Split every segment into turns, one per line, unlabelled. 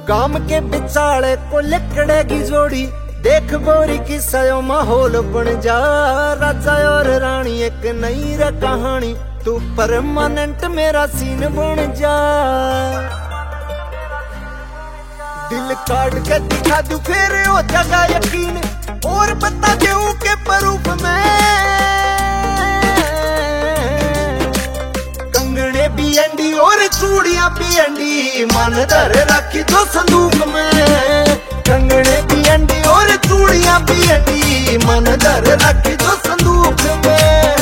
गांव के बिचाले को लकड़ेगी जोड़ी, देख गोरी किस्सा यो माहौल बन जा। राजा और रानी एक नई रे कहानी, तू परमानेंट मेरा सीन बन जा। दिल काट के दिखा दू फिर हो जाएगा यकीन, और बता दूं के प्रूफ में कंगने भी एंडी और चूड़ियां भी एंडी, मन धर रखी तो संदूक में। कंगने भी एंडी और चूड़ियां भी एंडी, मन धर रखी तो संदूक में।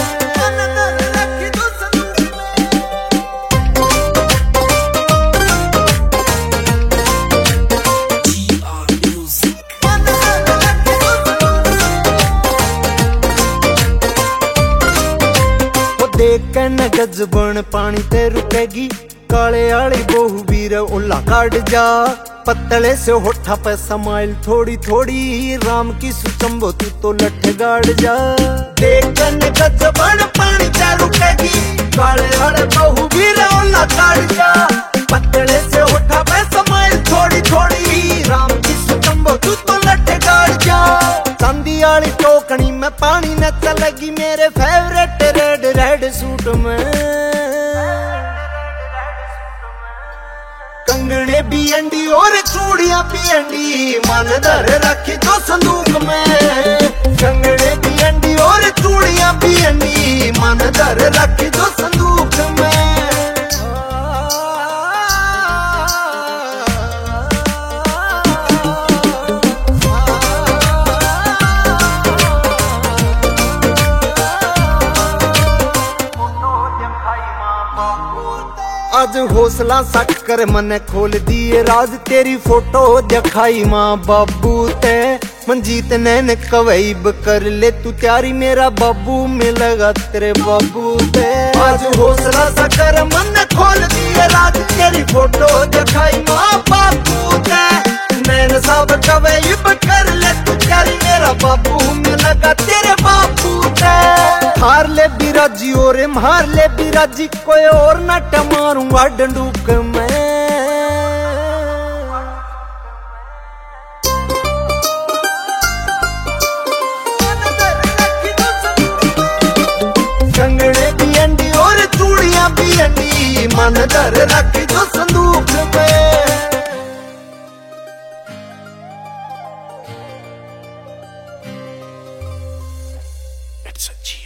देख के न गजबन पानी ते रुकेगी, काले आली बहु वीर उल्ला काट जा। पतले से होठा पे समाइल थोड़ी थोड़ी, राम की सुचंबो तू तो लठ गाड़ जा। देख के न गजबन पानी ते रुकेगी, काले आली बहु वीर उल्ला काट जा। पतले से होठा पे समाइल थोड़ी थोड़ी, राम की सुचंबो तू तो लठ गाड़ जा। चांदी आली टोकनी में पानी न चलेगी, मेरे फेवरेट रेड रेड सूट में। कंगने भी एंडी और चूड़ियां भी एंडी, मन धर रखी तो संदूक में। कंगने भी एंडी और चूड़ियां भी एंडी, मन धर रखी तो संदूक में। आज हौसला सकर मने खोल दिए राज, तेरी फोटो दिखाई माँ बाबू ते। मंजीत नैन कवैब कर ले तू त्यारी, मेरा बाबू मिलेगा तेरे बाबू ते। आज हौसला सकर मने खोल दिए राज, तेरी फोटो दिखाई माँ बाबू ते। नैन सब कवैब कर ले तू त्यारी, मेरा बाबू मिलेगा तेरे बाबू ते। हार ले बिराजी और मार ले बिराजी, कोई और न टमारूंगा डंडूक में। कंगने भी एंडी और चूड़ियां भी एंडी, मन धर रखी तो संदूक में। It's a